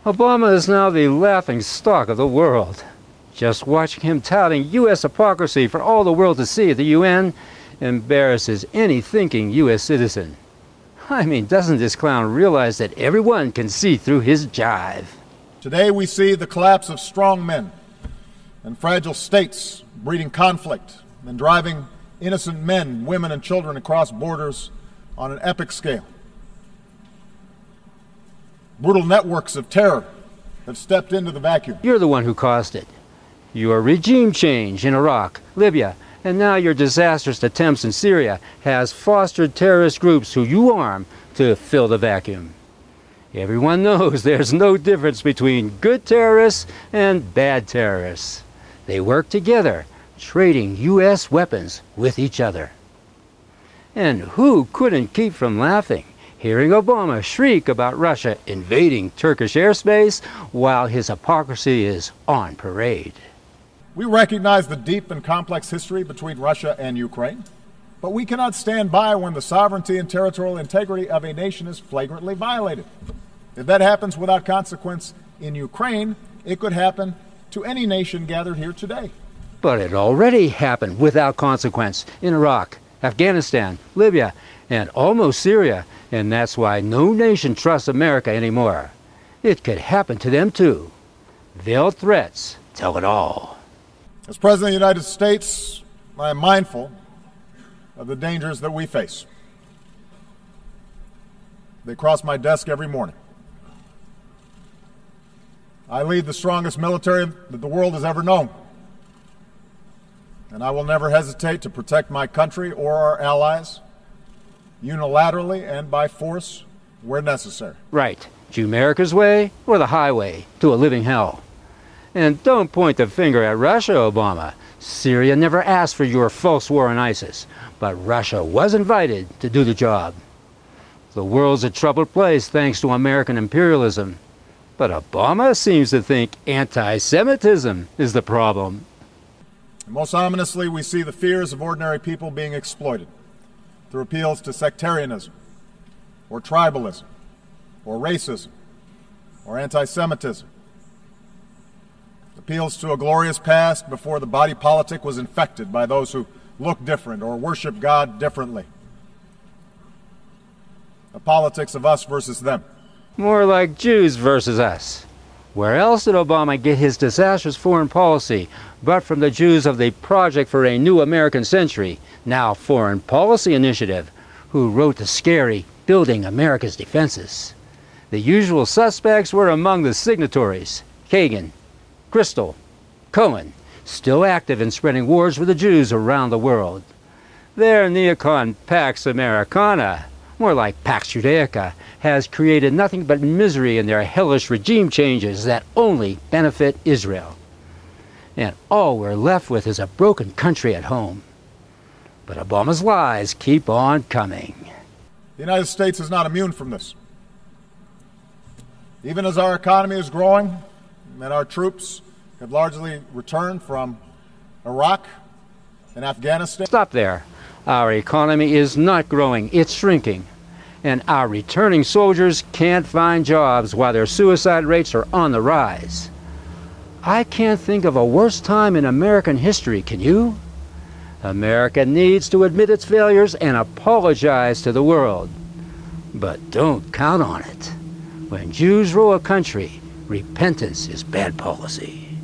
Obama is now the laughing stock of the world. Just watching him touting U.S. hypocrisy for all the world to see at the UN embarrasses any thinking U.S. citizen. I mean, doesn't this clown realize that everyone can see through his jive? Today we see the collapse of strong men and fragile states breeding conflict and driving innocent men, women, and children across borders on an epic scale. Brutal networks of terror have stepped into the vacuum. You're the one who caused it. Your regime change in Iraq, Libya, and now your disastrous attempts in Syria has fostered terrorist groups who you arm to fill the vacuum. Everyone knows there's no difference between good terrorists and bad terrorists. They work together, trading U.S. weapons with each other. And who couldn't keep from laughing hearing Obama shriek about Russia invading Turkish airspace while his hypocrisy is on parade? We recognize the deep and complex history between Russia and Ukraine, but we cannot stand by when the sovereignty and territorial integrity of a nation is flagrantly violated. If that happens without consequence in Ukraine, it could happen to any nation gathered here today. But it already happened without consequence in Iraq, Afghanistan, Libya, and almost Syria, and that's why no nation trusts America anymore. It could happen to them too. Veiled threats tell it all. As President of the United States, I am mindful of the dangers that we face. They cross my desk every morning. I lead the strongest military that the world has ever known, and I will never hesitate to protect my country or our allies unilaterally and by force where necessary. Right. To America's way or the highway to a living hell. And don't point the finger at Russia, Obama. Syria never asked for your false war on ISIS, but Russia was invited to do the job. The world's a troubled place thanks to American imperialism. But Obama seems to think anti-Semitism is the problem. Most ominously, we see the fears of ordinary people being exploited through appeals to sectarianism, or tribalism, or racism, or anti-Semitism. Appeals to a glorious past before the body politic was infected by those who look different or worship God differently. A politics of us versus them. More like Jews versus us. Where else did Obama get his disastrous foreign policy but from the Jews of the Project for a New American Century, now Foreign Policy Initiative, who wrote the scary Building America's Defenses? The usual suspects were among the signatories: Kagan, Kristol, Cohen, still active in spreading wars with the Jews around the world. Their neocon Pax Americana, more like Pax Judaica, has created nothing but misery in their hellish regime changes that only benefit Israel. And all we're left with is a broken country at home. But Obama's lies keep on coming. The United States is not immune from this. Even as our economy is growing and our troops have largely returned from Iraq and Afghanistan. Stop there. Our economy is not growing, it's shrinking. And our returning soldiers can't find jobs while their suicide rates are on the rise. I can't think of a worse time in American history, can you? America needs to admit its failures and apologize to the world. But don't count on it. When Jews rule a country, repentance is bad policy.